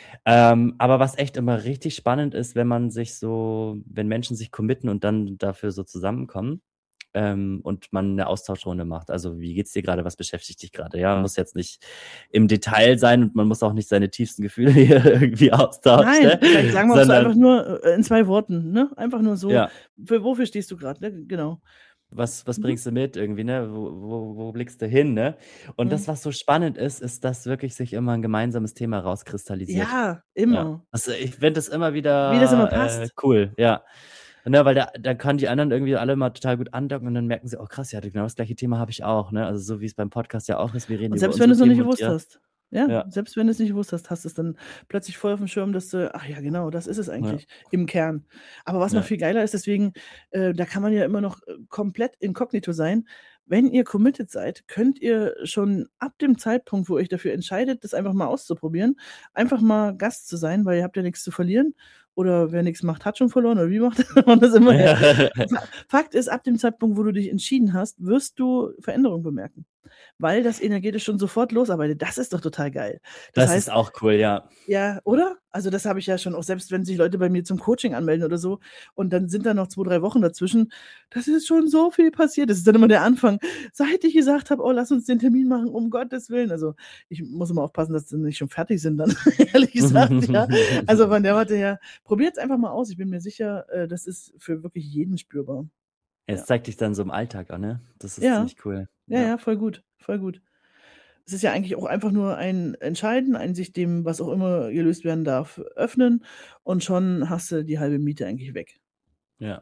S2: Ähm, aber was echt immer richtig spannend ist, wenn man sich so wenn Menschen sich committen und dann dafür so zusammenkommen, ähm, und man 'ne Austauschrunde macht. Also: „Wie geht's dir grade? Was beschäftigt dich grade?“ Ja, muss jetzt nicht im Detail sein und man muss auch nicht seine tiefsten Gefühle hier irgendwie austauschen,
S1: Nein,
S2: ne?
S1: vielleicht sagen wir auch so einfach
S2: Sondern
S1: nur, äh, in zwei Worten, ne? Einfach nur so:
S2: Ja.
S1: „Für wofür stehst du grad“, ne? Genau.
S2: Was was
S1: Mhm.
S2: bringst du mit irgendwie, ne? Wo wo wo blickst du hin, ne? Und
S1: Mhm.
S2: das, was so spannend ist, ist, dass wirklich sich immer 'n gemeinsames Thema rauskristallisiert.
S1: Ja,
S2: Ja.
S1: immer.
S2: Also, ich finde das immer
S1: Wie das immer
S2: wieder, äh,
S1: passt.
S2: cool, ja. Ne, weil da da können die anderen irgendwie alle mal total gut andocken und dann merken sie: „Oh krass, ja, genau das gleiche Thema habe ich auch“, ne? Also, so wie's beim Podcast ja auch ist, wir reden
S1: Und
S2: über
S1: selbst wenn
S2: unsere
S1: du's noch nicht
S2: Themen und
S1: gewusst
S2: ihr
S1: hast. Ja,
S2: ja.
S1: selbst wenn du's nicht gewusst hast, hast du's dann plötzlich voll aufm Schirm, dass du ach ja, genau, das ist es
S2: Ja.
S1: eigentlich im Kern. Aber was noch
S2: Ja.
S1: viel geiler ist, deswegen äh, da kann man ja immer noch, äh, komplett inkognito sein. Wenn ihr committed seid, könnt ihr schon ab dem Zeitpunkt, wo ihr euch dafür entscheidet, das einfach mal auszuprobieren, einfach mal Gast zu sein, weil ihr habt ja nix zu verlieren. Oder wer nix macht, hat schon verloren, oder wie macht man das immer? Ja. Fa Fakt ist, ab dem Zeitpunkt, wo du dich entschieden hast, wirst du Veränderung bemerken, weil das energetisch schon sofort losarbeitet. Das ist doch total geil. Das
S2: Das ist
S1: heißt
S2: auch cool, ja.
S1: ja, oder? Also, das habe ich ja schon auch selbst wenn sich Leute bei mir zum Coaching anmelden oder so und dann sind da noch zwei, drei Wochen dazwischen, das ist schon so viel passiert. Das ist dann immer der Anfang. Seit ich gesagt habe: „Oh, lass uns den Termin machen, um Gottes Willen.“ Also, ich muss immer aufpassen, dass sie nicht schon fertig sind dann, ehrlich gesagt, ja. Also, von der Warte her, probiert's einfach mal aus. Ich bin mir sicher, äh, das ist für wirklich jeden spürbar.
S2: Es
S1: Ja.
S2: zeigt dich dann so im Alltag an, ne? Das ist
S1: Ja.
S2: ziemlich cool,
S1: Ja,
S2: ja.
S1: ja, voll gut, voll gut. Es ist ja eigentlich auch einfach nur ein Entscheiden, ein sich dem, was auch immer gelöst werden darf, öffnen und schon hast du die halbe Miete eigentlich weg.
S2: Ja.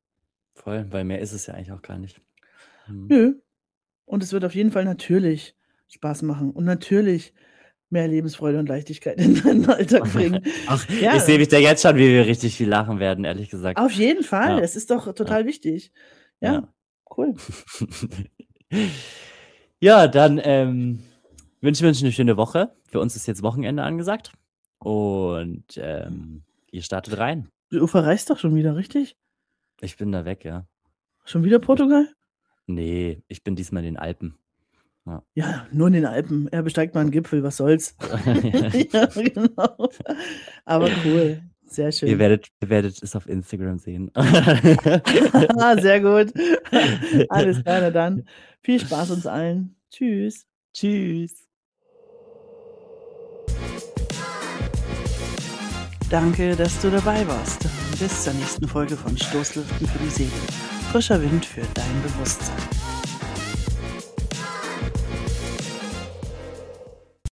S2: Voll, weil mehr ist es ja eigentlich auch gar nicht. Mhm.
S1: Nö. Und es wird auf jeden Fall natürlich Spaß machen und natürlich mehr Lebensfreude und Leichtigkeit in deinen Alltag bringen.
S2: Ach, ich sehe
S1: Ja.
S2: mich da jetzt schon, wie wir richtig viel lachen werden, ehrlich gesagt.
S1: Auf jeden Fall,
S2: Ja.
S1: es ist doch
S2: Ja.
S1: total wichtig. Ja,
S2: Ja.
S1: cool.
S2: Ja, dann, ähm, wünschen wir uns 'ne schöne Woche. Für uns ist jetzt Wochenende angesagt und, ähm, ihr startet rein.
S1: Du verreist doch schon wieder, richtig?
S2: Ich bin da weg, ja.
S1: Schon wieder Portugal?
S2: Ne, ich bin diesmal in den Alpen. Ja.
S1: Ja, nur in den Alpen. Er besteigt mal 'n Gipfel, was soll's? Ja, genau. Aber cool, sehr
S2: Ihr
S1: schön.
S2: werdet ihr werdet es auf Instagram sehen.
S1: Sehr gut. Alles klar, na dann. Viel Spaß uns allen. Tschüss.
S2: Tschüss.
S1: Danke, dass du dabei warst. Bis zur nächsten Folge von Stoßlüften für die Seele. Frischer Wind für dein Bewusstsein.